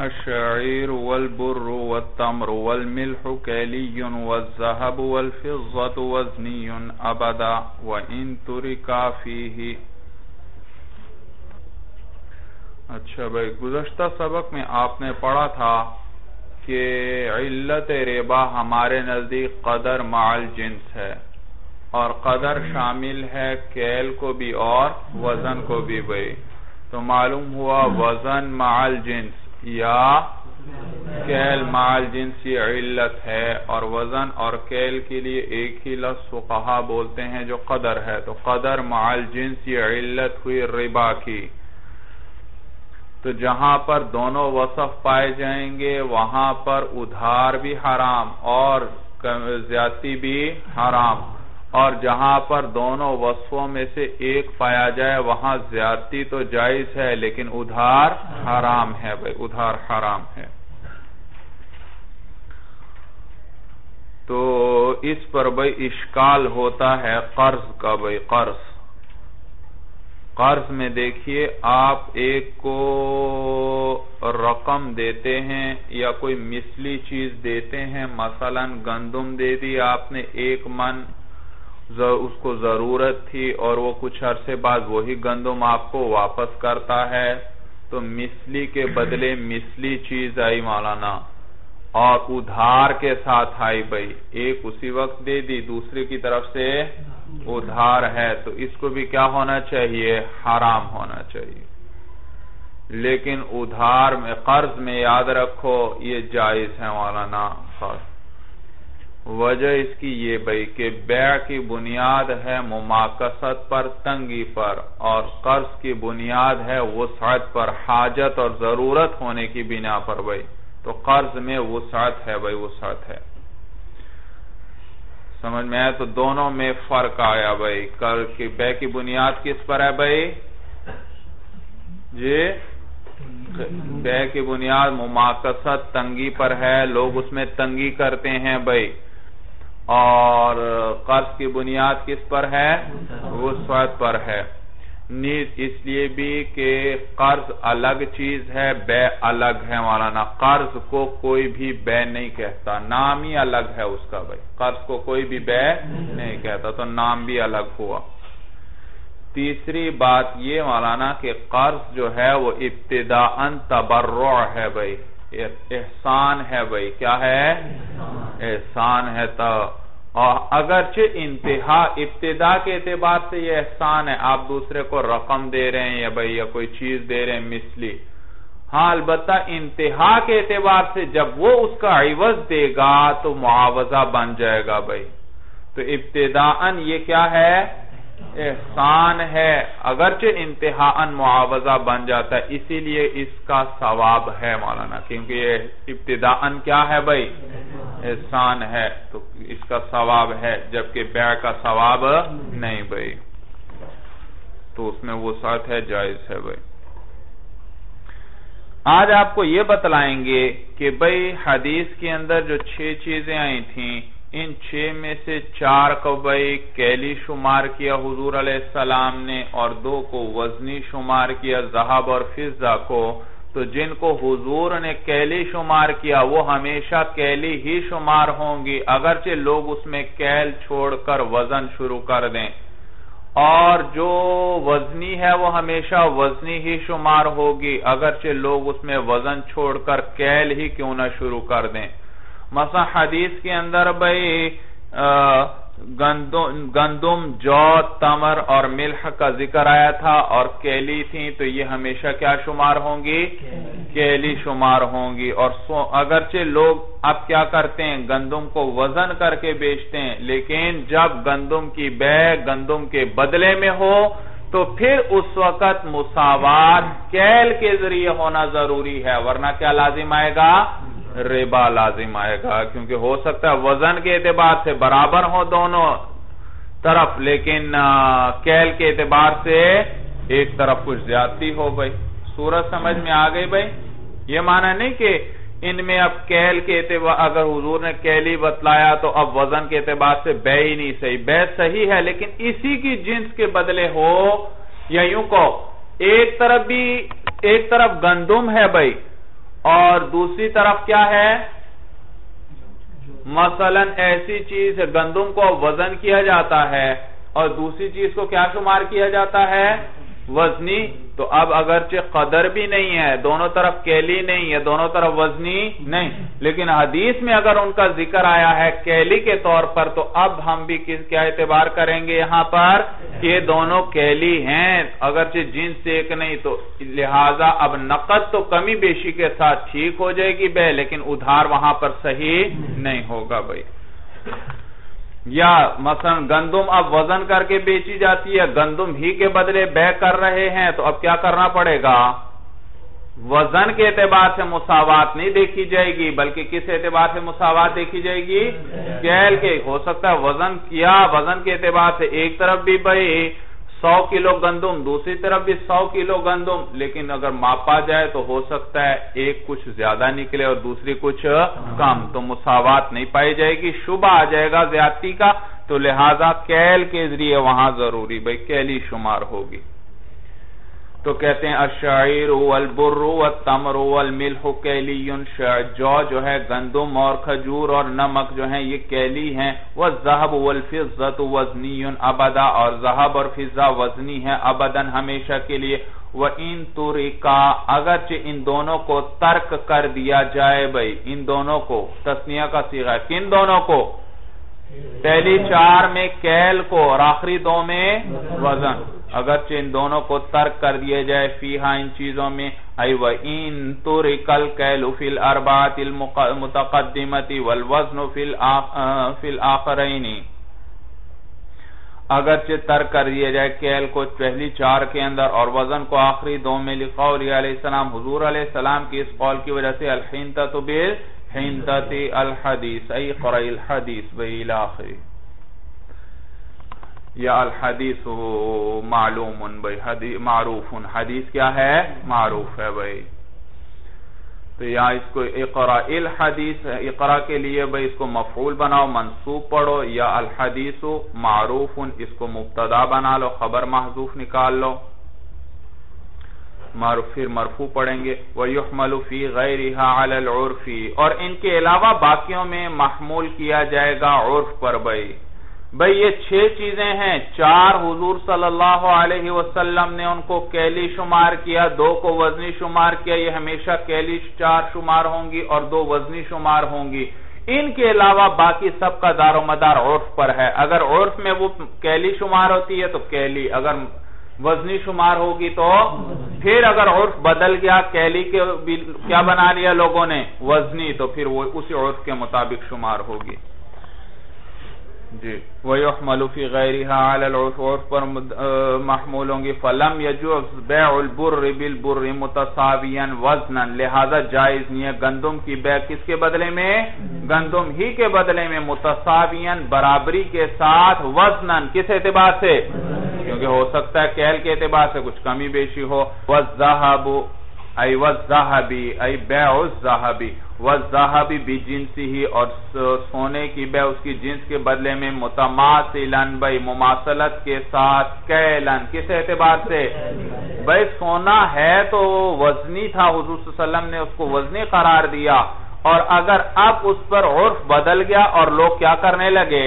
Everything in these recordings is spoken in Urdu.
الشعير والبر والتمر والملح كيلي والذهب والفضة وزني أبدا وإن تركا فيه. اچھا بھائی، گزشتہ سبق میں آپ نے پڑھا تھا کہ علت ربا ہمارے نزدیک قدر مع الجنس ہے، اور قدر شامل ہے کیل کو بھی اور وزن کو بھی. بھائی تو معلوم ہوا وزن مع الجنس یا کیل مع الجنس یہ علت ہے، اور وزن اور کیل کے لیے ایک ہی لفظ فقہا بولتے ہیں جو قدر ہے. تو قدر مع الجنس یہ علت ہوئی ربا کی. تو جہاں پر دونوں وصف پائے جائیں گے وہاں پر ادھار بھی حرام اور زیادتی بھی حرام، اور جہاں پر دونوں وصفوں میں سے ایک پایا جائے وہاں زیادتی تو جائز ہے لیکن ادھار حرام ہے. بھائی ادھار حرام ہے. تو اس پر بھائی اشکال ہوتا ہے قرض کا. بھائی قرض میں دیکھیے، آپ ایک کو رقم دیتے ہیں یا کوئی مثلی چیز دیتے ہیں، مثلا گندم دے دی آپ نے 1 من، اس کو ضرورت تھی اور وہ کچھ عرصے بعد وہی گندم آپ کو واپس کرتا ہے، تو مثلی کے بدلے مثلی چیز آئی مولانا، اور ادھار کے ساتھ آئی. بھائی ایک اسی وقت دے دی، دوسرے کی طرف سے ادھار ہے، تو اس کو بھی کیا ہونا چاہیے؟ حرام ہونا چاہیے. لیکن ادھار میں قرض میں یاد رکھو یہ جائز ہے مولانا. وجہ اس کی یہ بھائی کہ بیع کی بنیاد ہے مماکست پر، تنگی پر، اور قرض کی بنیاد ہے وسعت پر، حاجت اور ضرورت ہونے کی بنا پر. بھائی تو قرض میں وسعت ہے. بھائی وسعت ہے، سمجھ میں آیا؟ تو دونوں میں فرق آیا. بھائی بیع کی بنیاد کس پر ہے بھائی؟ جی بیع کی بنیاد مماکست، تنگی پر ہے، لوگ اس میں تنگی کرتے ہیں. بھائی اور قرض کی بنیاد کس پر ہے؟ وسعت پر ہے. نیز اس لیے بھی کہ قرض الگ چیز ہے، بیع الگ ہے مولانا. قرض کو کوئی بھی بیع نہیں کہتا، نام ہی الگ ہے اس کا. بھائی قرض کو کوئی بھی بیع نہیں کہتا، تو نام بھی الگ ہوا. تیسری بات یہ مولانا کہ قرض جو ہے وہ ابتداءً تبرع ہے. بھائی احسان ہے. بھائی کیا ہے؟ احسان ہے. اور اگرچہ ابتدا کے اعتبار سے یہ احسان ہے، آپ دوسرے کو رقم دے رہے ہیں یا کوئی چیز دے رہے ہیں مثلی. ہاں البتہ انتہا کے اعتبار سے جب وہ اس کا عوض دے گا تو معاوضہ بن جائے گا. بھائی تو ابتداءً یہ کیا ہے؟ احسان ہے، اگرچہ انتہاءً معاوضہ بن جاتا ہے. اسی لیے اس کا ثواب ہے مولانا، کیونکہ یہ ابتداءً کیا ہے بھائی؟ احسان ہے، تو اس کا ثواب ہے، جبکہ بیع کا ثواب نہیں. بھائی تو اس میں وسعت ہے، جائز ہے. بھائی آج آپ کو یہ بتلائیں گے کہ بھائی حدیث کے اندر جو 6 چیزیں آئی تھیں، ان 6 میں سے 4 کو بھائی کیلی شمار کیا حضور علیہ السلام نے، اور 2 کو وزنی شمار کیا، ذہب اور فضہ کو. تو جن کو حضور نے کیلی شمار کیا وہ ہمیشہ کیلی ہی شمار ہوں گی، اگرچہ لوگ اس میں کیل چھوڑ کر وزن شروع کر دیں. اور جو وزنی ہے وہ ہمیشہ وزنی ہی شمار ہوگی، اگرچہ لوگ اس میں وزن چھوڑ کر کیل ہی کیوں نہ شروع کر دیں. مثلا حدیث کے اندر بھائی گندم، جو، تمر اور ملح کا ذکر آیا تھا، اور کیلی تھی، تو یہ ہمیشہ کیا شمار ہوں گی؟ کیلی شمار ہوں گی. اور اگرچہ لوگ اب کیا کرتے ہیں؟ گندم کو وزن کر کے بیچتے ہیں، لیکن جب گندم کی بیع گندم کے بدلے میں ہو تو پھر اس وقت مساوات کیل کے ذریعے ہونا ضروری ہے، ورنہ کیا لازم آئے گا؟ ربا لازم آئے گا. کیونکہ ہو سکتا ہے وزن کے اعتبار سے برابر ہو دونوں طرف، لیکن کیل کے اعتبار سے ایک طرف کچھ زیادتی ہو. بھائی صورت سمجھ میں آ گئی. بھائی یہ معنی نہیں کہ ان میں اب کیل کے اعتبار، اگر حضور نے کیلی بتلایا تو اب وزن کے اعتبار سے بیع ہی نہیں صحیح. بیع صحیح ہے لیکن اسی کی جنس کے بدلے ہو، یا یوں کو ایک طرف گندم ہے بھائی، اور دوسری طرف کیا ہے؟ مثلا ایسی چیز گندم کو وزن کیا جاتا ہے اور دوسری چیز کو کیا شمار کیا جاتا ہے؟ وزنی. تو اب اگرچہ قدر بھی نہیں ہے، دونوں طرف کیلی نہیں ہے، دونوں طرف وزنی نہیں، لیکن حدیث میں اگر ان کا ذکر آیا ہے کیلی کے طور پر، تو اب ہم بھی کیا اعتبار کریں گے یہاں پر کہ یہ دونوں کیلی ہیں، اگرچہ جنس ایک نہیں. تو لہٰذا اب نقد تو کمی بیشی کے ساتھ ٹھیک ہو جائے گی بے، لیکن ادھار وہاں پر صحیح نہیں ہوگا بھائی. یا مثلا گندم اب وزن کر کے بیچی جاتی ہے، گندم ہی کے بدلے بے کر رہے ہیں، تو اب کیا کرنا پڑے گا؟ وزن کے اعتبار سے مساوات نہیں دیکھی جائے گی، بلکہ کس اعتبار سے مساوات دیکھی جائے گی؟ کیل کے. ہو سکتا ہے وزن کیا، وزن کے اعتبار سے ایک طرف بھی بھائی 100 کلو گندم، دوسری طرف بھی 100 کلو گندم، لیکن اگر ماپا جائے تو ہو سکتا ہے ایک کچھ زیادہ نکلے اور دوسری کچھ کم، تو مساوات نہیں پائی جائے گی، شبہ آ جائے گا زیادتی کا. تو لہذا کیل کے ذریعے وہاں ضروری بھائی کیلی شمار ہوگی. تو کہتے ہیں الشعیر والبر والتمر والملح کیلی. جو ہے گندم اور کھجور اور نمک جو ہیں یہ کیلی ہیں. والذهب والفضة وزنی ابدا، اور ذہب اور فضہ وزنی ہے ابدا ہمیشہ کے لیے. وَإِن تُرِكَا، اگرچہ ان دونوں کو ترک کر دیا جائے بھائی، ان دونوں کو تثنیہ کا صیغہ ہے، کن دونوں کو؟ پہلی 4 میں کیل کو اور آخری 2 میں وزن. اگرچہ ان دونوں کو ترک کر دیا جائے فیہا ان چیزوں میں، ای وَإِن تُرِكَ الْكَيْلُ فِي الْأَرْبَعَةِ الْمُتَقَدِّمَةِ وَالْوَزْنُ فِي الْآخَرَيْنِ. اگرچہ ترک کر دیا جائے کیل کو پہلی 4 کے اندر اور وزن کو آخری 2 میں، لقول علیہ السلام، حضور علیہ السلام کی اس قول کی وجہ سے، الحنطۃ بالحنطۃ الحدیث ای قرأ الحدیث بالآخری. یا الحدیث معلوم بھائی، معروف. حدیث کیا ہے؟ معروف ہے بھائی. تو یا اس کو اقرأ الحدیث، اقرأ کے لیے بھائی اس کو مفعول بناؤ، منصوب پڑھو، یا الحدیث معروف اس کو مبتدا بنا لو، خبر محذوف نکال لو، پھر مرفوع پڑھیں گے. وَيُحْمَلُ فِي غَيْرِهَا عَلَى الْعُرْفِ، اور ان کے علاوہ باقیوں میں محمول کیا جائے گا عرف پر بھائی. بھئی یہ 6 چیزیں ہیں، 4 حضور صلی اللہ علیہ وسلم نے ان کو کیلی شمار کیا، 2 کو وزنی شمار کیا، یہ ہمیشہ کیلی 4 شمار ہوں گی اور 2 وزنی شمار ہوں گی. ان کے علاوہ باقی سب کا دار و مدار عرف پر ہے. اگر عرف میں وہ کیلی شمار ہوتی ہے تو کیلی، اگر وزنی شمار ہوگی تو پھر اگر عرف بدل گیا، کیلی کے کیا بنا لیا لوگوں نے؟ وزنی، تو پھر وہ اسی عرف کے مطابق شمار ہوگی. جی. وَيُحْمَلُ فِي غَيْرِهَا عَلَى الْعُرْفِ، عرف پر محمول ہوں گی. فَلَمْ يَجُوزْ بَيْعُ الْبُرِّ بِالْبُرِّ مُتَصَاوِيًا وَزْنًا، لہذا جائز نہیں ہے گندم کی بیع کس کے بدلے میں؟ گندم ہی کے بدلے میں، متصاویاً برابری کے ساتھ، وزنًا کس اعتبار سے؟ کیونکہ ہو سکتا ہے کیل کے اعتبار سے کچھ کمی بیشی ہو. وَالذَّهَبُ ای والذہبی ای بیع الذہبی والذہبی بجنسہ، اور سونے کی بیع اس کی جنس کے بدلے میں، متماثلاً بھائی مماثلت کے ساتھ، کیلن کس اعتبار سے؟ بھائی سونا ہے تو وزنی تھا، حضور صلی اللہ علیہ وسلم نے اس کو وزنی قرار دیا، اور اگر اب اس پر عرف بدل گیا اور لوگ کیا کرنے لگے؟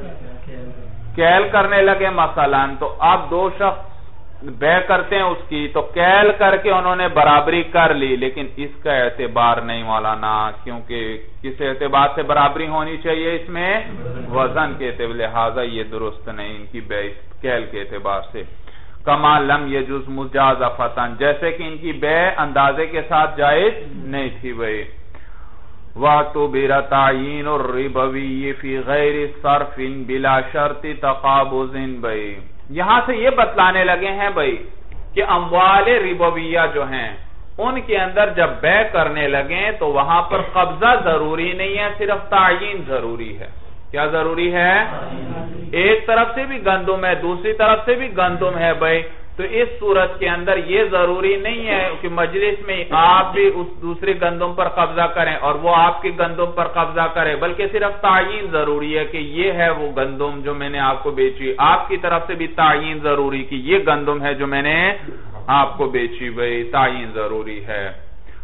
کیل کرنے لگے مثلاً، تو اب 2 شخص بیع کرتے ہیں اس کی، تو کیل کر کے انہوں نے برابری کر لی، لیکن اس کا اعتبار نہیں مولانا، کیونکہ کس اعتبار سے برابری ہونی چاہیے اس میں؟ وزن کے اعتبار، لہذا یہ درست نہیں ان کی بیع کیل کے اعتبار سے. کما لم یجوز مجازفتاً، جیسے کہ ان کی بیع اندازے کے ساتھ جائز نہیں تھی بھائی. وَاعْتُبِرَ تَعْیِینُ الرِّبَوِیِّ فِی غَیْرِ صَرْفٍ بِلَا شَرْطِ تَقَابُضٍ بھائی. یہاں سے یہ بتلانے لگے ہیں بھائی کہ اموال ربویہ جو ہیں ان کے اندر جب بیع کرنے لگیں تو وہاں پر قبضہ ضروری نہیں ہے، صرف تعیین ضروری ہے. کیا ضروری ہے؟ ایک طرف سے بھی گندم ہے، دوسری طرف سے بھی گندم ہے بھائی، تو اس صورت کے اندر یہ ضروری نہیں ہے کہ مجلس میں آپ بھی اس دوسری گندم پر قبضہ کریں اور وہ آپ کی گندم پر قبضہ کرے، بلکہ صرف تعیین ضروری ہے کہ یہ ہے وہ گندم جو میں نے آپ کو بیچی. آپ کی طرف سے بھی تعیین ضروری کہ یہ گندم ہے جو میں نے آپ کو بیچی بھائی، تعیین ضروری ہے.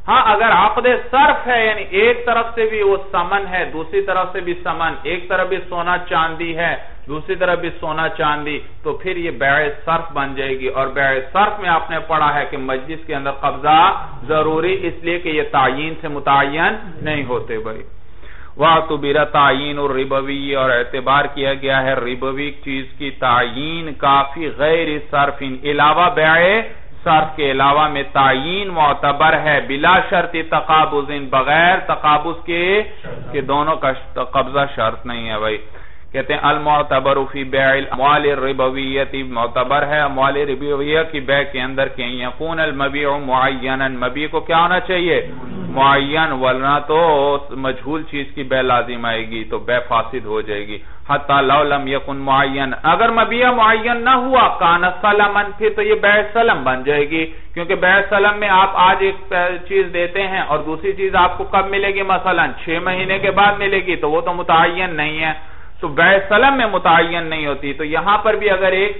ہاں اگر عقد صرف ہے یعنی ایک طرف سے بھی وہ سمن ہے دوسری طرف سے بھی سمن، ایک طرف بھی سونا چاندی ہے دوسری طرف بھی سونا چاندی، تو پھر یہ بیع صرف بن جائے گی۔ اور بیع صرف میں آپ نے پڑھا ہے کہ مجلس کے اندر قبضہ ضروری، اس لیے کہ یہ تعیین سے متعین نہیں ہوتے بھائی۔ وَاعْتُبِرَ تَعْیِینُ الرِّبَوِیِّ، اور اعتبار کیا گیا ہے ربوی چیز کی تعیین کافی غیر صرف، علاوہ بیع صرف کے علاوہ میں تعیین معتبر ہے بلا شرط تقابض، بغیر تقابض کے کہ دونوں کا قبضہ شرط نہیں ہے بھائی۔ کہتے ہیں المعتبر فی بیع الاموال الربویۃ، معتبر ہے اموال ربویہ کی بیع کے اندر کہ یکون المبیع معینا، مبیع کو کیا ہونا چاہیے معین، ورنہ تو مجہول چیز کی بیع لازم آئے گی تو بیع فاسد ہو جائے گی۔ حتی لو لم یکن معین، اگر مبیع معین نہ ہوا کان سلما، پھر تو یہ بیع سلم بن جائے گی، کیونکہ بیع سلم میں آپ آج ایک چیز دیتے ہیں اور دوسری چیز آپ کو کب ملے گی، مثلا 6 مہینے کے بعد ملے گی، تو وہ تو متعین نہیں ہے، تو بیع سلم میں متعین نہیں ہوتی۔ تو یہاں پر بھی اگر ایک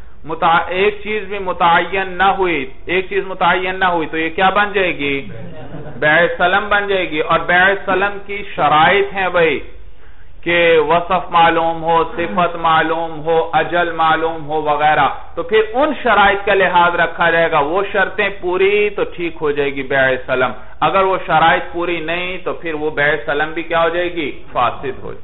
چیز بھی متعین نہ ہوئی، ایک چیز متعین نہ ہوئی تو یہ کیا بن جائے گی بیع سلم بن جائے گی۔ اور بیع سلم کی شرائط ہیں بھائی کہ وصف معلوم ہو، صفت معلوم ہو، اجل معلوم ہو وغیرہ، تو پھر ان شرائط کا لحاظ رکھا جائے گا، وہ شرطیں پوری تو ٹھیک ہو جائے گی بیع سلم، اگر وہ شرائط پوری نہیں تو پھر وہ بیع سلم بھی کیا ہو جائے گی فاسد ہو جائے گی۔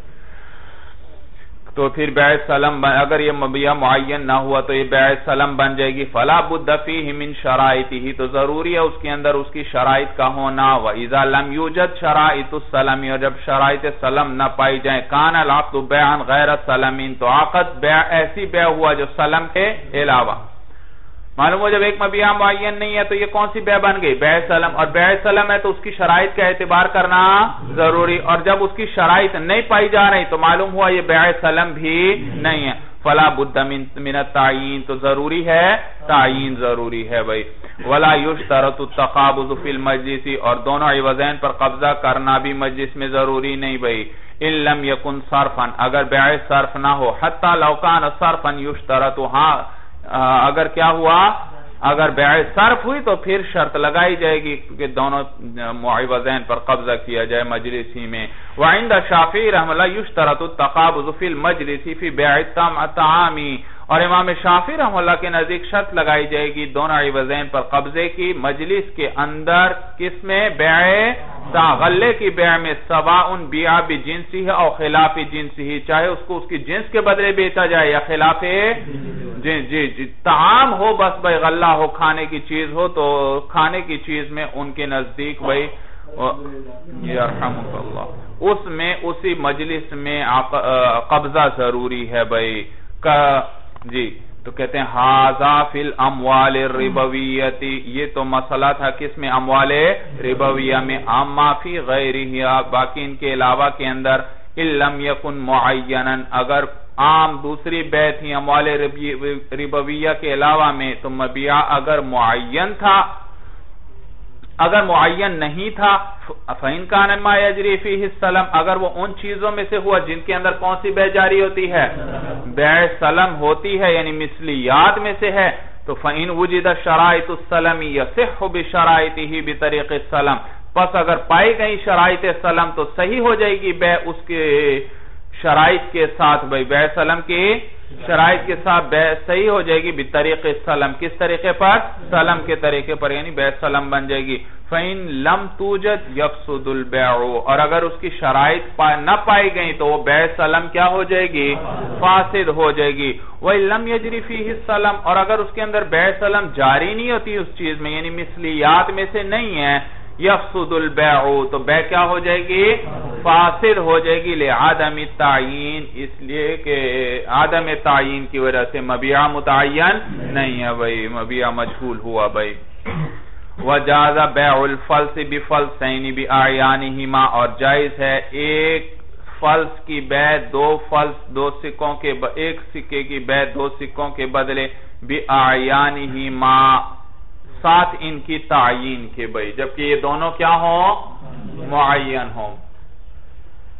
تو پھر بیع سلم اگر یہ مبیع معین نہ ہوا تو یہ بیع سلم بن جائے گی۔ فلا بد فیہ من شرائطہ، تو ضروری ہے اس کے اندر اس کی شرائط کا ہونا۔ وَإِذَا لَمْ يُوجَدْ شَرَائِطُ السَّلَمِ، اور جب شرائط سلم نہ پائی جائیں، کان العقد بیعا غیر سلم، تو عقد بیع ایسی بیع ہوا جو سلم کے علاوہ۔ معلوم ہو جب ایک مبیع معین نہیں ہے تو یہ کون سی بیع بن گئی بیع سلم، اور بیع سلم ہے تو اس کی شرائط کا اعتبار کرنا ضروری، اور جب اس کی شرائط نہیں پائی جا رہی تو معلوم ہوا یہ بیع سلم بھی نہیں ہے۔ فلا بد من التعیین، تو ضروری ہے تعیین ضروری ہے بھائی۔ ولا یشترط التقابض فی المجلس، اور دونوں عوضین پر قبضہ کرنا بھی مجلس میں ضروری نہیں بھائی۔ ان لم یکن صرفا، اگر بیع صرف نہ ہو، حتی لو کان صرفا یشترط، ہاں اگر کیا ہوا اگر بیع صرف ہوئی تو پھر شرط لگائی جائے گی کہ دونوں معوضین پر قبضہ کیا جائے مجلس ہی میں۔ وعند شافعی رحمہ اللہ یشترط التقابض فی المجلس فی بیع الطعام، اور امام شافعی رحمہ اللہ کے نزدیک شرط لگائی جائے گی دونوں عوضین پر قبضے کی مجلس کے اندر، کس میں بیع غلے کی بیع میں، سواء بیع بجنسہ او خلاف جنسہ، چاہے اس کو اس کی جنس کے بدلے بیچا جائے یا خلاف جی طعام ہو، بس بھائی غلہ ہو کھانے کی چیز ہو، تو کھانے کی چیز میں ان کے نزدیک بھائی یرحمک اللہ اس میں اسی مجلس میں قبضہ ضروری ہے بھائی جی۔ تو کہتے ہیں ھذا فی الاموال الربویۃ، یہ تو مسئلہ تھا کس میں اموال ربویہ میں، اما فی غیرہ، باقی ان کے علاوہ کے اندر، ان لم یکن معینا، اگر عام دوسری بیع تھی اموال ربویہ کے علاوہ میں، تو مبیع اگر معین تھا، اگر معین نہیں تھا، فَإِنْ كَانَ مَا يَجْرِي فِيهِ السَّلَمُ، اگر وہ ان چیزوں میں سے ہوا جن کے اندر کون سی بیع جاری ہوتی ہے بیع سلم ہوتی ہے، یعنی مثلیات میں سے ہے، تو فَإِنْ وُجِدَ شَرَائِطُ السَّلَمِ يَصِحُّ بِشَرَائِطِهِ بِطَرِيقِ السَّلَمِ، پس اگر پائی گئی شرائط سلم تو صحیح ہو جائے گی بیع اس کے شرائط کے ساتھ بھائی، بیع سلم کی شرائط کے ساتھ بیع صحیح ہو جائے گی بطریق سلم، کس طریقے پر سلم کے طریقے پر، یعنی بیع سلم بن جائے گی۔ فَإِن لَمْ تُوجَدْ يَفْسُدُ الْبَيْعُ، اور اگر اس کی شرائط نہ پائی گئی تو وہ بیع سلم کیا ہو جائے گی فاسد ہو جائے گی۔ وَإِن لَمْ يَجْرِ فِيهِ السَّلَمُ، اور اگر اس کے اندر بیع سلم جاری نہیں ہوتی اس چیز میں، یعنی مثلیات میں سے نہیں ہے، یفسد البیع، تو بیع کیا ہو جائے گی فاسد ہو جائے گی، لعدم التعیین، اس لیے کہ عدم تعیین کی وجہ سے مبیع متعین نہیں ہے بھائی، مبیع مجہول ہوا بھائی۔ وجاز بیع الفلس بفلسین باعیانہما، اور جائز ہے ایک فلس کی بیع دو سکوں کے، ایک سکے کی بیع دو سکوں کے بدلے باعیانہما، ساتھ ان کی تعیین کے بھائی، جبکہ یہ دونوں کیا ہوں معین ہوں۔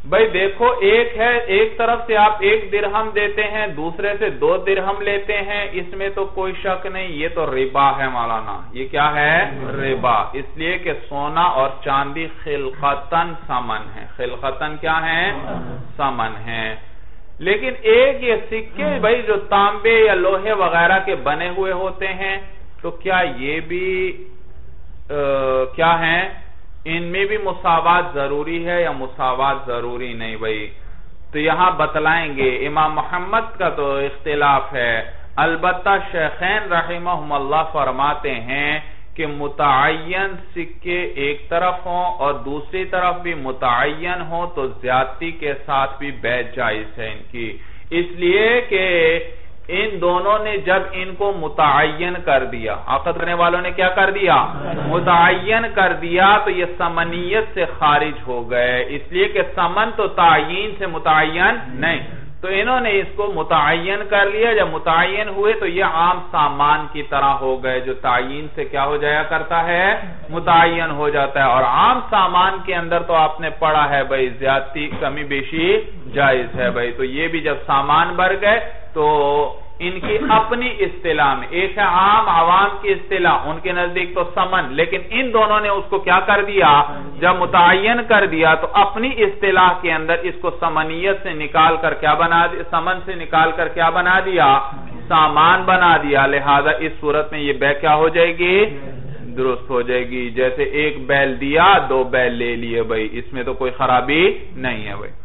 بھئی دیکھو ایک ہے، ایک طرف سے آپ 1 درہم دیتے ہیں، دوسرے سے 2 درہم لیتے ہیں، اس میں تو کوئی شک نہیں، یہ تو ربا ہے مولانا. یہ کیا ہے؟ ربا. اس لیے کہ سونا اور چاندی خلقتاً ثمن ہے. خلقتاً کیا ہے؟ ثمن ہے. لیکن ایک یہ سکے بھئی جو تانبے یا لوہے وغیرہ کے بنے ہوئے ہوتے ہیں، تو کیا یہ بھی کیا ہیں؟ ان میں بھی مساوات ضروری ہے یا مساوات ضروری نہیں بھئی؟ تو یہاں بتلائیں گے. امام محمد کا تو اختلاف ہے، البتہ شیخین رحمہم اللہ فرماتے ہیں کہ متعین سکے ایک طرف ہوں اور دوسری طرف بھی متعین ہوں تو زیادتی کے ساتھ بھی بیع جائز ہے ان کی. اس لیے کہ ان دونوں نے جب ان کو متعین کر دیا، عقد کرنے والوں نے کیا کر دیا؟ متعین کر دیا، تو یہ ثمنیت سے خارج ہو گئے. اس لیے کہ ثمن تو تعین سے متعین نہیں، تو انہوں نے اس کو متعین کر لیا. جب متعین ہوئے تو یہ عام سامان کی طرح ہو گئے جو تعین سے کیا ہو جایا کرتا ہے؟ متعین ہو جاتا ہے. اور عام سامان کے اندر تو آپ نے پڑھا ہے بھئی زیادتی کمی بیشی جائز ہے بھئی. تو یہ بھی جب سامان بڑھ گئے تو ان کی اپنی اصطلاح میں، ایک ہے عام عوام کی اصطلاح، ان کے نزدیک تو ثمن، لیکن ان دونوں نے اس کو کیا کر دیا؟ جب متعین کر دیا تو اپنی اصطلاح کے اندر اس کو ثمنیت سے نکال کر کیا بنا دیا؟ ثمن سے نکال کر کیا بنا دیا؟ سامان بنا دیا. لہذا اس صورت میں یہ بیع کیا ہو جائے گی؟ درست ہو جائے گی. جیسے 1 بیل دیا 2 بیل لے لیے بھئی، اس میں تو کوئی خرابی نہیں ہے بھئی.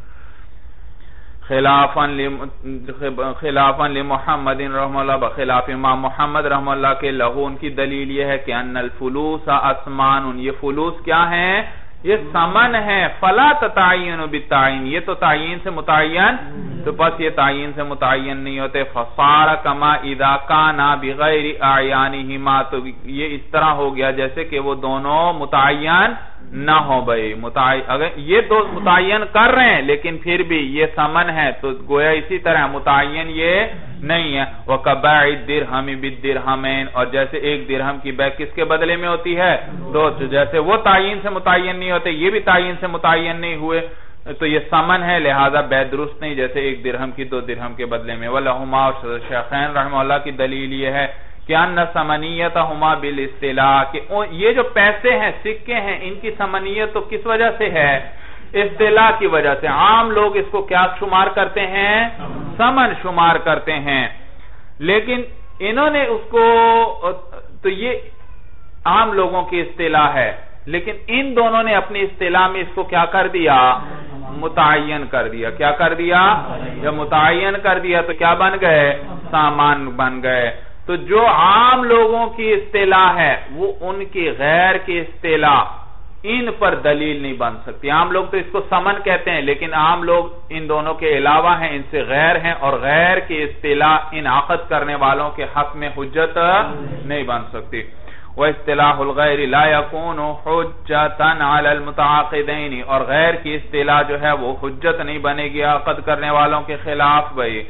خلافاً لمحمد رحمہ اللہ، بخلاف امام محمد رحمہ اللہ کے لہو ان کی دلیل یہ ہے کہ ان الفلوس اسمان، یہ فلوس کیا ہیں؟ یہ ثمن ہے. فلا تتعین بالتعین، یہ تو تعین سے متعین، تو بس یہ تعین سے متعین نہیں ہوتے. فصار کما اذا کانا بغیر اعیانہما، تو یہ اس طرح ہو گیا جیسے کہ وہ دونوں متعین نہ ہو بھئی. اگر یہ دو متعین کر رہے ہیں لیکن پھر بھی یہ ثمن ہے، تو گویا اسی طرح متعین یہ نہیں ہے. وَكَبَعِ الدِّرْهَمِ بِالدِّرْهَمَيْنِ، اور جیسے 1 درہم کی بیع کس کے بدلے میں ہوتی ہے؟ 2. تو جیسے وہ تعین سے متعین نہیں ہوتے، یہ بھی تعین سے متعین نہیں ہوئے، تو یہ ثمن ہے، لہذا بیع درست نہیں، جیسے 1 درہم کی 2 درہم کے بدلے میں. وَلَهُمَا، اور شیخین رحمہ اللہ کی دلیل یہ ہے کہ ان ثمنیتہما بالاصطلاح، کہ یہ جو پیسے ہیں، سکے ہیں، ان کی ثمنیت تو کس وجہ سے ہے؟ اصطلاح کی وجہ سے. عام لوگ اس کو کیا شمار کرتے ہیں؟ ثمن شمار کرتے ہیں. لیکن انہوں نے اس کو، تو یہ عام لوگوں کی اصطلاح ہے، لیکن ان دونوں نے اپنی اصطلاح میں اس کو کیا کر دیا؟ متعین کر دیا. کیا کر دیا؟ جب متعین کر دیا تو کیا بن گئے؟ سامان بن گئے. تو جو عام لوگوں کی اصطلاح ہے وہ ان کی غیر کی اصطلاح ان پر دلیل نہیں بن سکتی. عام لوگ تو اس کو ثمن کہتے ہیں، لیکن عام لوگ ان دونوں کے علاوہ ہیں، ان سے غیر ہیں، اور غیر کی اصطلاح ان عقد کرنے والوں کے حق میں حجت نہیں بن سکتی. وَإِصْطِلَاحُ الْغَيْرِ لَا يَكُونُ حُجَّةً عَلَى الْمُتَعَاقِدَيْنِ، اور غیر کی اصطلاح جو ہے وہ حجت نہیں بنے گی عقد کرنے والوں کے خلاف بھئی،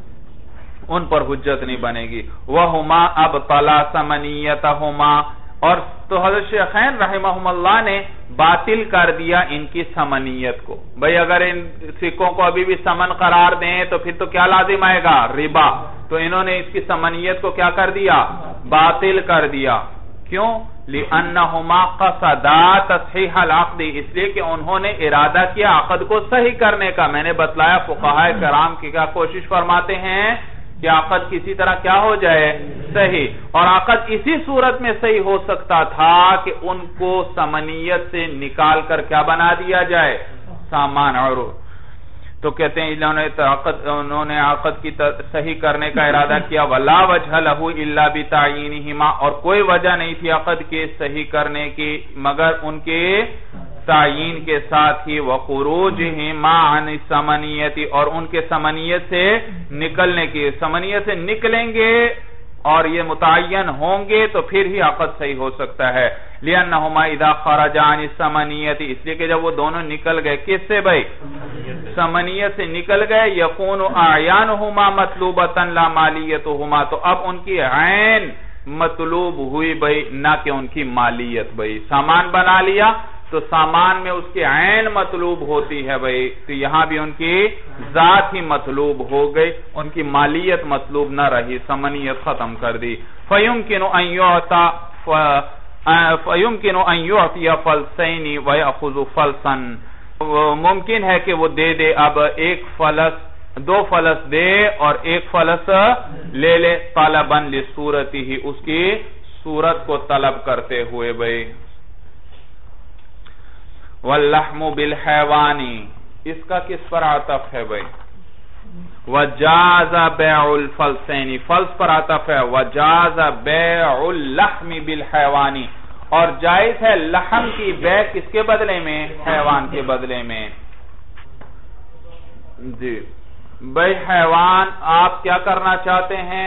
ان پر حجت نہیں بنے گی. وَهُمَا أَبْطَلَا ثَمَنِيَّتَهُمَا، اور تو حضرت شیخین رحمہم اللہ نے باطل کر دیا ان کی ثمنیت کو. بھئی اگر ان سکوں کو ابھی بھی ثمن قرار دیں تو پھر تو کیا لازم آئے گا؟ ربا. تو انہوں نے اس کی ثمنیت کو کیا کر دیا؟ باطل کر دیا. کیوں؟ لِأَنَّهُمَا قَصَدَا تَصْحِيحَ الْعَقْدِ، اس لیے کہ انہوں نے ارادہ کیا عقد کو صحیح کرنے کا. میں نے بتلایا فقہاء کرام کی کیا کوشش فرماتے ہیں کہ عقد کسی طرح کیا ہو جائے؟ صحیح. اور عقد اسی صورت میں صحیح ہو سکتا تھا کہ ان کو ثمنیت سے نکال کر کیا بنا دیا جائے؟ سامان. اور تو کہتے ہیں انہوں نے عقد کی صحیح کرنے کا ارادہ کیا. وَلَا وَجْهَ لَهُ إِلَّا بِتَعْيِينِهِمَا، اور کوئی وجہ نہیں تھی عقد کے صحیح کرنے کی مگر ان کے تعین کے ساتھ ہی. وَخُرُوجِهِمَا عَنِ الثَّمَنِيَّةِ، اور ان کے ثمنیت سے نکلنے کی. ثمنیت سے نکلیں گے اور یہ متعین ہوں گے تو پھر ہی عقد صحیح ہو سکتا ہے. لِأَنَّهُمَا إِذَا خَرَجَ عَنِ الثَّمَنِيَّةِ، اس لیے کہ جب وہ دونوں نکل گئے کس سے بھئی؟ ثمنیت سے نکل گئے. يَكُونُ أَعْيَانُهُمَا مَطْلُوبَةً لَا مَالِيَّتُهُمَا، تو اب ان کی عین مطلوب ہوئی بھئی، نہ کہ ان کی مالیت. بھئی سامان بنا لیا تو سامان میں اس کی عین مطلوب ہوتی ہے بھائی، تو یہاں بھی ان کی ذات ہی مطلوب ہو گئی، ان کی مالیت مطلوب نہ رہی، ثمنیت ختم کر دی۔ فَيُمْكِنُ أَن يُعْطِيَ فَلْسَيْنِ وَيَأْخُذُ فَلْسًا، ممکن ہے کہ وہ دے دے اب ایک فلس، دو فلس دے اور ایک فلس لے لے، طَلَبًا لِصُورَتِهِ، اس کی صورت کو طلب کرتے ہوئے بھائی۔ وَاللَّحْمُ بِالْحَيْوَانِ، اس کا کس پر عطف ہے بھائی؟ وَجَازَ بَيْعُ الْفَلْسَيْنِ، فلس پر عطف ہے، وَجَازَ بَيْعُ اللَّحْمِ بِالْحَيْوَانِ، اور جائز ہے لحم کی بیع کس کے بدلے میں؟ حیوان کے بدلے میں۔ جی بھائی حیوان آپ کیا کرنا چاہتے ہیں؟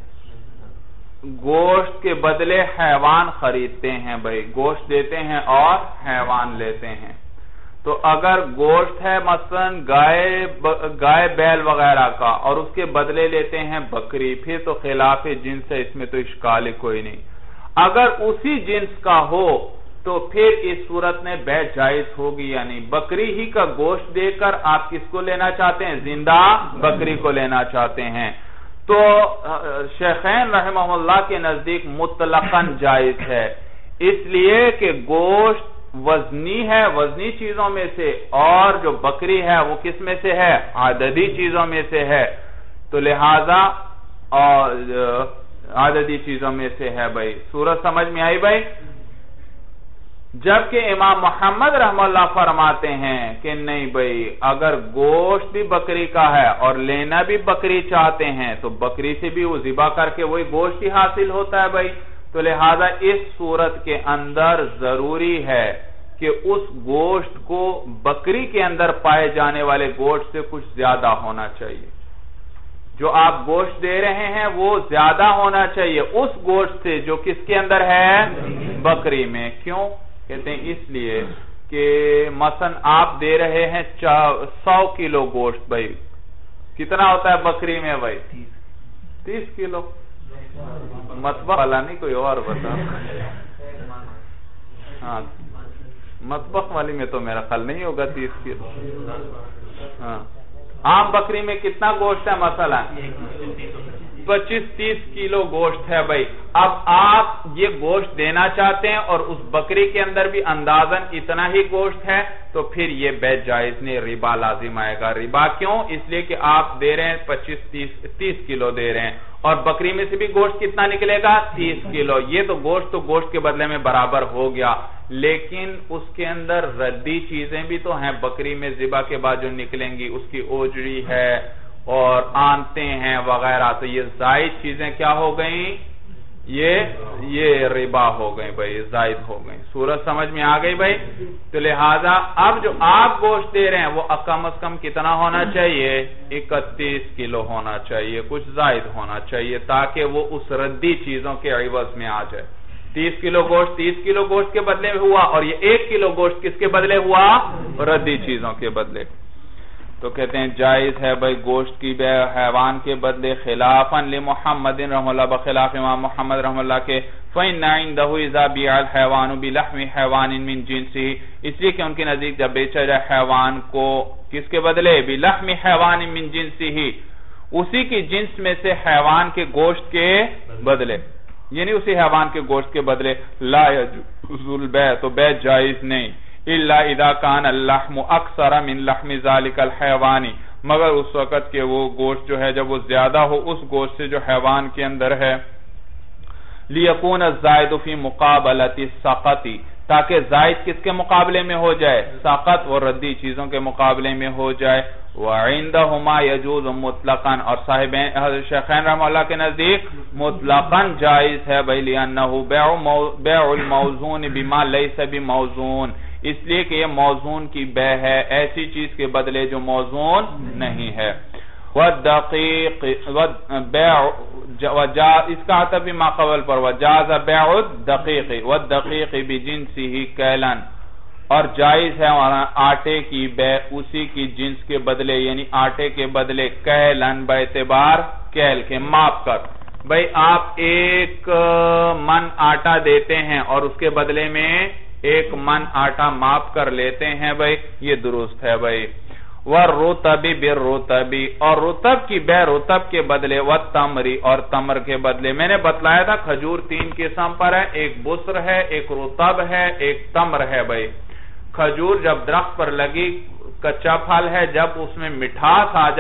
گوشت کے بدلے حیوان خریدتے ہیں بھائی، گوشت دیتے ہیں اور حیوان لیتے ہیں۔ تو اگر گوشت ہے مثلا گائے بیل وغیرہ کا اور اس کے بدلے لیتے ہیں بکری، پھر تو خلاف جنس ہے، اس میں تو اشکال کوئی نہیں۔ اگر اسی جنس کا ہو تو پھر اس صورت میں بیع جائز ہوگی، یعنی بکری ہی کا گوشت دے کر آپ کس کو لینا چاہتے ہیں؟ زندہ بکری کو لینا چاہتے ہیں۔ تو شیخین رحمہ اللہ کے نزدیک مطلقاً جائز ہے، اس لیے کہ گوشت وزنی ہے، وزنی چیزوں میں سے، اور جو بکری ہے وہ کس میں سے ہے؟ عددی چیزوں میں سے ہے، تو لہذا عددی چیزوں میں سے ہے بھائی۔ صورت سمجھ میں آئی بھائی؟ جبکہ امام محمد رحمہ اللہ فرماتے ہیں کہ نہیں بھائی، اگر گوشت بھی بکری کا ہے اور لینا بھی بکری چاہتے ہیں تو بکری سے بھی وہ ذبح کر کے وہی گوشت ہی حاصل ہوتا ہے بھائی، تو لہذا اس صورت کے اندر ضروری ہے کہ اس گوشت کو بکری کے اندر پائے جانے والے گوشت سے کچھ زیادہ ہونا چاہیے، جو آپ گوشت دے رہے ہیں وہ زیادہ ہونا چاہیے اس گوشت سے جو کس کے اندر ہے؟ بکری میں۔ کیوں کہتے ہیں؟ اس لیے کہ مثلا آپ دے رہے ہیں 100 کلو گوشت بھائی، کتنا ہوتا ہے بکری میں بھائی؟ 30 کلو۔ مطبخ والا نہیں کوئی اور بتا؟ ہاں مطبخ والی میں تو میرا خیال نہیں ہوگا 30 کلو۔ ہاں عام بکری میں کتنا گوشت ہے مثلا؟ 25-30 کلو گوشت ہے بھائی۔ اب آپ یہ گوشت دینا چاہتے ہیں اور اس بکری کے اندر بھی اندازاً اتنا ہی گوشت ہے، تو پھر یہ بیع جائز نہیں، ربا لازم آئے گا۔ ربا کیوں؟ اس لیے کہ آپ دے رہے ہیں 25-30 کلو دے رہے ہیں، اور بکری میں سے بھی گوشت کتنا نکلے گا؟ 30 کلو۔ یہ تو گوشت کے بدلے میں برابر ہو گیا، لیکن اس کے اندر ردی چیزیں بھی تو ہیں، بکری میں ذبح کے بعد جو نکلیں گی، اس کی اوجڑی ہے اور آنتے ہیں وغیرہ، تو یہ زائد چیزیں کیا ہو گئیں؟ یہ ربا ہو گئیں بھائی، زائد ہو گئیں۔ صورت سمجھ میں آ گئی بھائی؟ تو لہذا اب جو آپ گوشت دے رہے ہیں وہ کم از کم کتنا ہونا چاہیے؟ 31 کلو ہونا چاہیے، کچھ زائد ہونا چاہیے، تاکہ وہ اس ردی چیزوں کے عوض میں آ جائے۔ 30 کلو گوشت کے بدلے میں ہوا، اور یہ 1 کلو گوشت کس کے بدلے ہوا؟ ردی چیزوں کے بدلے۔ تو کہتے ہیں جائز ہے بھائی گوشت کی بیع حیوان کے بدلے، خلافاً لمحمد رحمہ اللہ، بخلاف امام محمد رحمہ اللہ کے، فَإِنَّ عِنْدَهُ إِذَا بِيعَ الْحَيْوَانُ بِلَحْمِ حَيْوَانٍ مِّن جِنْسِهِ، اس لیے کہ ان کے نزدیک جب بیچا جائے حیوان کو کس کے بدلے؟ بِلَحْمِ حَيْوَانٍ مِّن جِنْسِهِ، اسی کی جنس میں سے حیوان کے گوشت کے بدلے، یعنی اسی حیوان کے گوشت کے بدلے، لا يجوز البيع، تو بیع جائز نہیں، الا اذا كان اللحم اکثر من لحم ذلك الحيوان، مگر اس وقت کہ وہ گوشت جو ہے جب وہ زیادہ ہو اس گوشت سے جو حیوان کے اندر ہے، ليكون الزائد في مقابلة السقط، تاکہ زائد کس کے مقابلے میں ہو جائے؟ سقط اور ردی چیزوں کے مقابلے میں ہو جائے۔ وعندهما يجوز مطلقاً، اور صاحبین شیخین رحمہ اللہ کے نزدیک مطلقاً جائز ہے بھائی، لأنه بیع الموزون بما ليس بموزون، اس لیے کہ یہ موزون کی بیع ہے ایسی چیز کے بدلے جو موزون نہیں ہے۔ والدقیق اس کا عطف بھی ما قبل پر، وجاز بیع الدقیق والدقیق بجنسه کیلاً، اور جائز ہے آٹے کی بیع اسی کی جنس کے بدلے، یعنی آٹے کے بدلے کیلاً باعتبار کیل کے، ماپ کر۔ بھئی آپ 1 من آٹا دیتے ہیں اور اس کے بدلے میں 1 من آٹا ماپ کر لیتے ہیں بھائی، یہ درست ہے بھائی۔ وَالرُّطَبِ بِالرُّطَبِ، اور رطب کی بے رطب کے بدلے، وَالتَّمْرِ، اور تمر کے بدلے۔ میں نے بتلایا تھا کھجور 3 قسم پر ہے، ایک بسر ہے، ایک رطب ہے، ایک تمر ہے بھائی۔ کھجور جب درخت پر لگی کچا پھل ہے، جب اس میں مٹھاس آ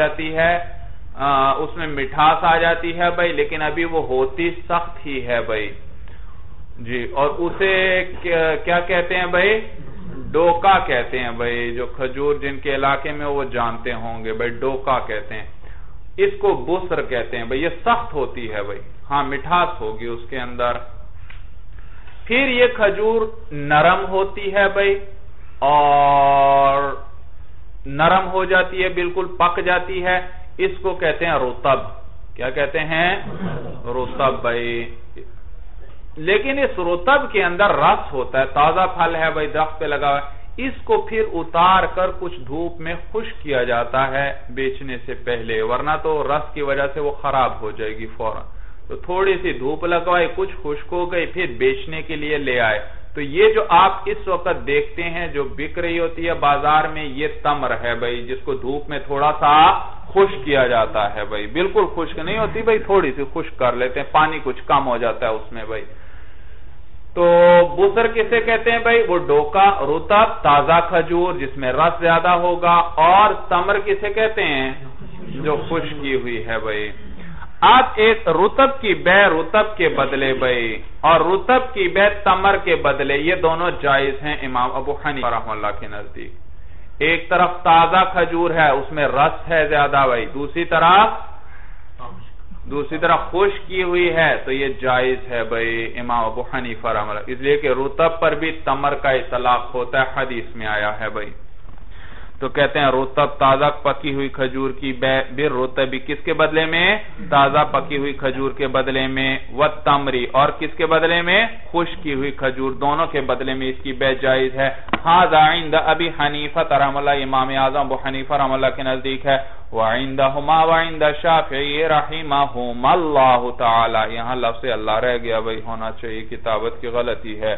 جاتی ہے بھائی، لیکن ابھی وہ ہوتی سخت ہی ہے بھائی جی، اور اسے کیا کہتے ہیں بھائی؟ ڈوکا کہتے ہیں بھائی۔ جو کھجور جن کے علاقے میں وہ جانتے ہوں گے بھائی، ڈوکا کہتے ہیں۔ اس کو بسر کہتے ہیں بھائی، یہ سخت ہوتی ہے بھائی، ہاں مٹھاس ہوگی اس کے اندر۔ پھر یہ کھجور نرم ہوتی ہے بھائی، اور نرم ہو جاتی ہے، بالکل پک جاتی ہے، اس کو کہتے ہیں رطب۔ کیا کہتے ہیں؟ رطب بھائی۔ لیکن اس رطب کے اندر رس ہوتا ہے، تازہ پھل ہے بھائی، درخت پہ لگا ہوا ہے، اس کو پھر اتار کر کچھ دھوپ میں خشک کیا جاتا ہے بیچنے سے پہلے، ورنہ تو رس کی وجہ سے وہ خراب ہو جائے گی فوراً۔ تو تھوڑی سی دھوپ لگوائی، کچھ خشک ہو گئی، پھر بیچنے کے لیے لے آئے۔ تو یہ جو آپ اس وقت دیکھتے ہیں جو بک رہی ہوتی ہے بازار میں، یہ تمر ہے بھائی، جس کو دھوپ میں تھوڑا سا خشک کیا جاتا ہے بھائی، بالکل خشک نہیں ہوتی بھائی، تھوڑی سی خشک کر لیتے ہیں، پانی کچھ کم ہو جاتا ہے اس میں بھائی۔ تو بسر کسے کہتے ہیں بھائی؟ وہ ڈوکا، رطب تازہ کھجور جس میں رس زیادہ ہوگا، اور تمر کسے کہتے ہیں؟ جو خشک کی ہوئی ہے بھائی۔ اب ایک رطب کی بے رطب کے بدلے بھائی، اور رطب کی بے تمر کے بدلے، یہ دونوں جائز ہیں امام ابو حنیفہ رحمہ اللہ کے نزدیک۔ ایک طرف تازہ کھجور ہے، اس میں رس ہے زیادہ بھائی، دوسری طرف خشک کی ہوئی ہے، تو یہ جائز ہے بھائی امام ابو حنیفہ رحمہ اللہ، اس لیے کہ رطب پر بھی تمر کا اطلاق ہوتا ہے، حدیث میں آیا ہے بھائی۔ تو کہتے ہیں رطب تازہ پکی ہوئی کھجور کی بے رطبی، کس کے بدلے میں؟ تازہ پکی ہوئی کھجور کے بدلے میں، والتمری، اور کس کے بدلے میں؟ خشک کی ہوئی کھجور، دونوں کے بدلے میں اس کی بے جائز ہے۔ ھذا عند ابی حنیفہ رحمہ اللہ، امام اعظم ابو حنیفہ رحمہ اللہ کے نزدیک ہے۔ وعندہما وعند الشافعی رحمہم اللہ تعالی، یہاں لفظ اللہ رہ گیا بھائی، ہونا چاہیے، کتابت کی غلطی ہے،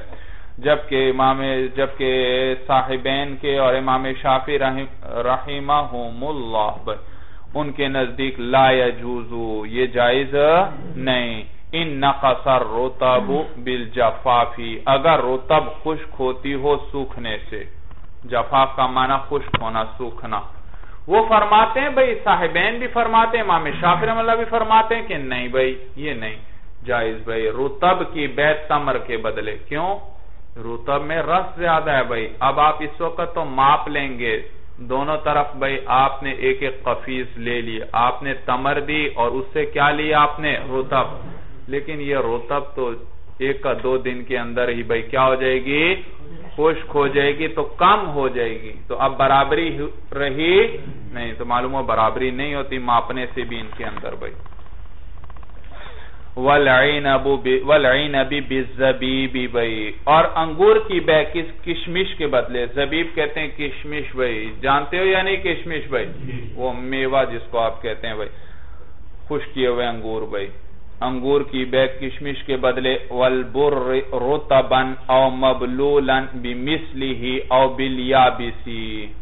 جبکہ صاحبین کے اور امام شافعی رحمہم اللہ ان کے نزدیک لا یجوزو، یہ جائز نہیں۔ ان نقص الرطب بالجفاف، اگر رطب خشک ہوتی ہو سوکھنے سے، جفاف کا معنی خشک ہونا، سوکھنا، وہ فرماتے ہیں بھائی، صاحبین بھی فرماتے ہیں، امام شافعی رحمہ اللہ بھی فرماتے ہیں کہ نہیں بھائی، یہ نہیں جائز بھائی، رطب کی بے تمر کے بدلے۔ کیوں؟ رطب میں رس زیادہ ہے بھائی۔ اب آپ اس وقت تو ماپ لیں گے دونوں طرف بھائی، آپ نے ایک ایک قفیز لے لی، آپ نے تمر دی اور اس سے کیا لیا آپ نے؟ رطب، لیکن یہ رطب تو 1 یا 2 دن کے اندر ہی بھائی کیا ہو جائے گی؟ خشک ہو جائے گی، تو کم ہو جائے گی، تو اب برابری رہی نہیں، تو معلوم ہو برابری نہیں ہوتی ماپنے سے بھی ان کے اندر بھائی۔ وَالْعِنَبِ بِالزَّبِيبِ بھائی، اور انگور کی بے کشمش کے بدلے، زبیب کہتے ہیں کشمش بھائی، جانتے ہو یا نہیں کشمش بھائی؟ وہ میوہ جس کو آپ کہتے ہیں بھائی، خشک کیے ہوئے انگور بھائی، انگور کی بے کشمش کے بدلے، وَالْبُرِّ رُطَبًا اَوْ مَبْلُولًا بِمِثْلِهِ اَوْ بِالْيَابِسِ۔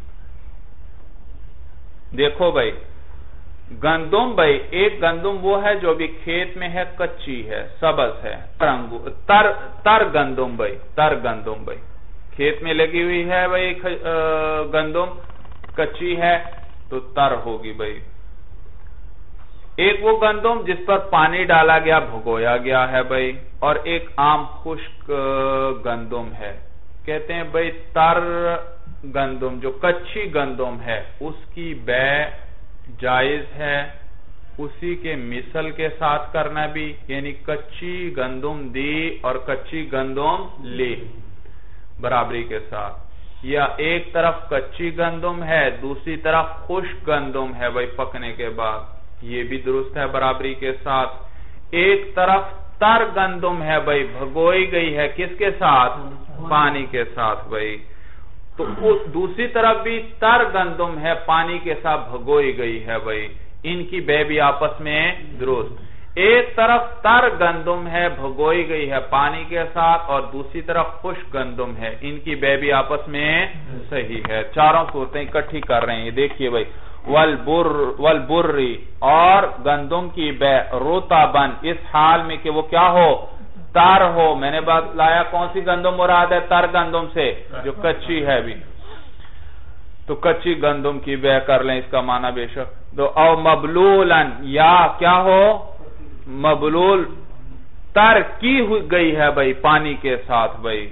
دیکھو بھائی، گندم بھائی، ایک گندم وہ ہے جو بھی کھیت میں ہے، کچی ہے، سبز ہے، تر گندم بھائی، تر گندم بھائی، کھیت میں لگی ہوئی ہے بھائی گندم، کچی ہے تو تر ہوگی بھائی۔ ایک وہ گندم جس پر پانی ڈالا گیا، بھگویا گیا ہے بھائی، اور ایک عام خشک گندم ہے، کہتے ہیں بھائی تر گندم جو کچی گندم ہے اس کی بے جائز ہے، اسی کے مثل کے ساتھ کرنا بھی، یعنی کچی گندم دی اور کچی گندم لی برابری کے ساتھ، یا ایک طرف کچی گندم ہے دوسری طرف خشک گندم ہے بھائی پکنے کے بعد، یہ بھی درست ہے برابری کے ساتھ۔ ایک طرف تر گندم ہے بھائی، بھگوئی گئی ہے، کس کے ساتھ؟ پانی کے ساتھ بھائی، تو دوسری طرف بھی تر گندم ہے، پانی کے ساتھ بھگوئی گئی ہے بھائی، ان کی بے بھی آپس میں درست۔ ایک طرف تر گندم ہے بھگوئی گئی ہے پانی کے ساتھ اور دوسری طرف خشک گندم ہے، ان کی بے بھی آپس میں صحیح ہے. چاروں صورتیں اکٹھی کر رہے ہیں. دیکھیے بھائی والبری اور گندم کی بے رطبن اس حال میں کہ وہ کیا ہو تر ہو. میں نے بات لایا کون سی گندم مراد ہے تر گندم سے جو کچی ہے بھی، تو کچی گندم کی بے کر لیں اس کا معنی بے شک. تو او مبلولن یا کیا ہو مبلول تر کی گئی ہے بھائی پانی کے ساتھ بھائی.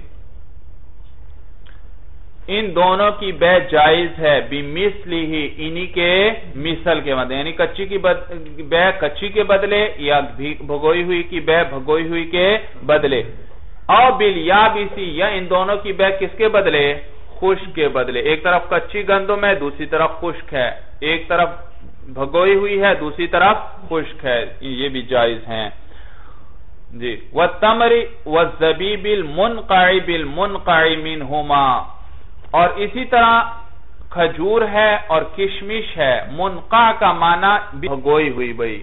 ان دونوں کی بے جائز ہے بمثلی ہی انہی کے مثل کے بدلے، یعنی کچی کی بے کچی کے بدلے یا بھگوئی ہوئی کی بے بھگوئی ہوئی کے بدلے. او بالیابسی یا ان دونوں کی بے کس کے بدلے خشک کے بدلے. ایک طرف کچی گندم ہے دوسری طرف خشک ہے، ایک طرف بھگوئی ہوئی ہے دوسری طرف خشک ہے، یہ بھی جائز ہیں جی. والتمر والزبیب المنقع بالمنقع منہما، اور اسی طرح کھجور ہے اور کشمش ہے. منقع کا معنی بھگوئی ہوئی بھئی،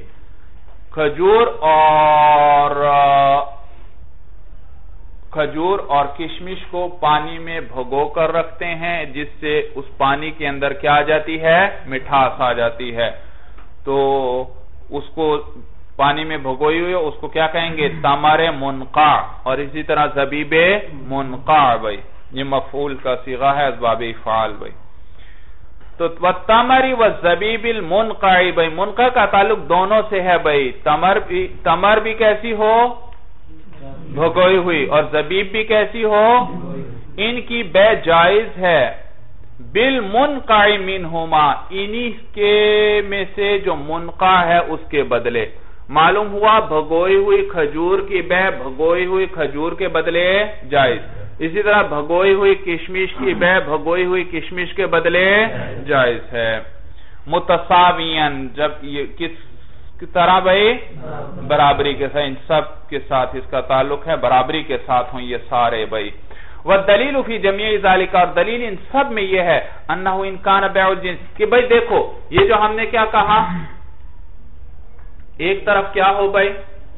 کھجور اور کشمش کو پانی میں بھگو کر رکھتے ہیں جس سے اس پانی کے اندر کیا آ جاتی ہے مٹھاس آ جاتی ہے. تو اس کو پانی میں بھگوئی ہوئی اس کو کیا کہیں گے تمر منقع. اور اسی طرح زبیب منقع بھئی، یہ مفعول کا صیغہ ہے اسباب افعال بھئی. تو والتمر والزبیب المنقع بھئی، منقع کا تعلق دونوں سے ہے بھئی. تمر بھی کیسی ہو بھگوئی ہوئی اور زبیب بھی کیسی ہو، ان کی بے جائز ہے بالمنقع منہما انہی کے میں سے جو منقع ہے اس کے بدلے. معلوم ہوا بھگوئی ہوئی کھجور کی بے بھگوئی ہوئی کھجور کے بدلے جائز. اسی طرح بھگوئی ہوئی کشمش کی بے بھگوئی ہوئی کشمش کے بدلے جائز ہے. متساوین جب یہ کس طرح بھئی برابری کے ساتھ، ان سب کے ساتھ اس کا تعلق ہے برابری کے ساتھ ہوں یہ سارے بھئی. والدلیل فی جمیع ذالک، اور دلیل ان سب میں یہ ہے انہ ان کان بیع الجنس کہ بھئی دیکھو یہ جو ہم نے کیا کہا ایک طرف کیا ہو بھئی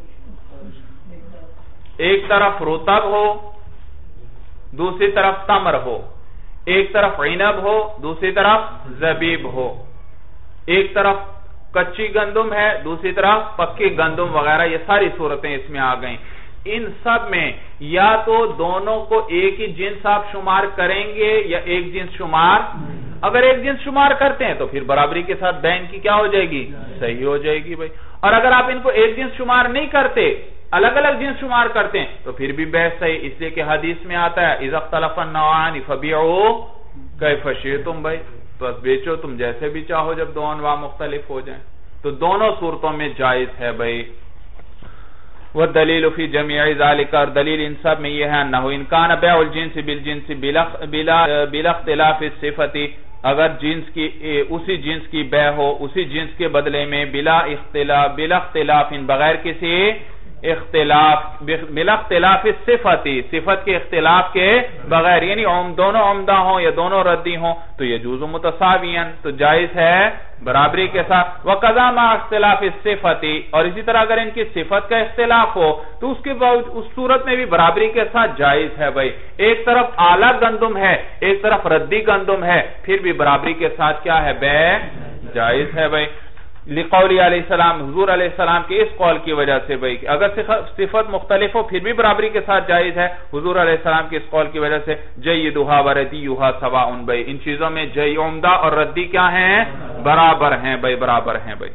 ایک طرف رطب ہو دوسری طرف تمر ہو، ایک طرف عنب ہو دوسری طرف زبیب ہو، ایک طرف کچی گندم ہے دوسری طرف پکی گندم وغیرہ، یہ ساری صورتیں اس میں آ گئیں. ان سب میں یا تو دونوں کو ایک ہی جنس آپ شمار کریں گے یا ایک جنس شمار، اگر ایک جنس شمار کرتے ہیں تو پھر برابری کے ساتھ بین کی کیا ہو جائے گی صحیح ہو جائے گی بھائی. اور اگر آپ ان کو ایک جنس شمار نہیں کرتے الگ الگ جنس شمار کرتے ہیں تو پھر بھی بحث صحیح، اس لیے کہ حدیث میں آتا ہے اذا اختلف النوعان فبيعوا كيف شئتم بھائی، تو بیچو تم جیسے بھی چاہو جب دو انواع مختلف ہو جائیں. تو دونوں صورتوں میں جائز ہے بھئی. والدلیل فی جمیع ذالک، اور دلیل ان سب میں یہ ہے انہ ان کان بیع الجنس بالجنس بلا اختلاف الصفت، اگر جنس کی اسی جنس کی بے ہو اسی جنس کے بدلے میں بلا اختلاف بغیر کسی اختلاف بلا اختلاف صفتی صفت کے اختلاف کے بغیر، یعنی دونوں عمدہ ہوں یا دونوں ردی ہوں تو یجوز متساویاً تو جائز ہے برابری کے ساتھ. وقضا مع اختلاف الصفتی، اور اسی طرح اگر ان کی صفت کا اختلاف ہو تو اس کے باوجود اس صورت میں بھی برابری کے ساتھ جائز ہے بھائی. ایک طرف اعلیٰ گندم ہے ایک طرف ردی گندم ہے پھر بھی برابری کے ساتھ کیا ہے بے جائز ہے بھائی. لقول علیہ السلام، حضور علیہ السلام کے اس قول کی وجہ سے بھئی اگر صفت مختلف ہو پھر بھی برابری کے ساتھ جائز ہے، حضور علیہ السلام کے اس قول کی وجہ سے جیدھا وردیھا سواء بھئی، ان چیزوں میں جی عمدہ اور ردی کیا ہیں برابر ہیں بھئی برابر ہیں بھئی.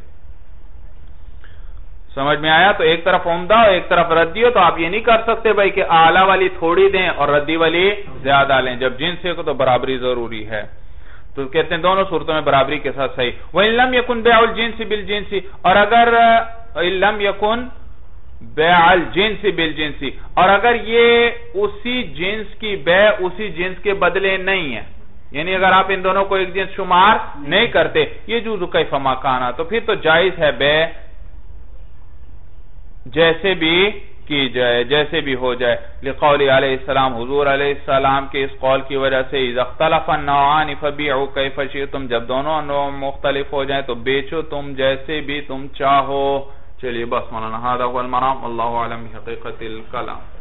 سمجھ میں آیا؟ تو ایک طرف عمدہ اور ایک طرف ردی ہو تو آپ یہ نہیں کر سکتے بھئی کہ اعلیٰ والی تھوڑی دیں اور ردی والی زیادہ لیں، جب جنس ہے تو برابری ضروری ہے. تو کہتے ہیں دونوں صورتوں میں برابری کے ساتھ صحیح. وَإِن لَمْ يَكُنْ بَيْعُ الْجِنْسِ بِالْجِنْسِ، اور اگر لَمْ يَكُنْ بَيْعَ الْجِنْسِ بِالْجِنْسِ، اور اگر یہ اسی جنس کی بے اسی جنس کے بدلے نہیں ہے، یعنی اگر آپ ان دونوں کو ایک جنس شمار نہیں کرتے یہ جوز کیف ما کانا، تو پھر تو جائز ہے بے جیسے بھی کی جائے جیسے بھی ہو جائے. لقول علیہ السلام، حضور علیہ السلام کے اس قول کی وجہ سے اذا اختلف النوعان فبيعوا كيف شئتم، جب دونوں انواع مختلف ہو جائیں تو بیچو تم جیسے بھی تم چاہو. چلیے بس مولانا، هذا هو المرام، والله اعلم بحقیقت الکلام.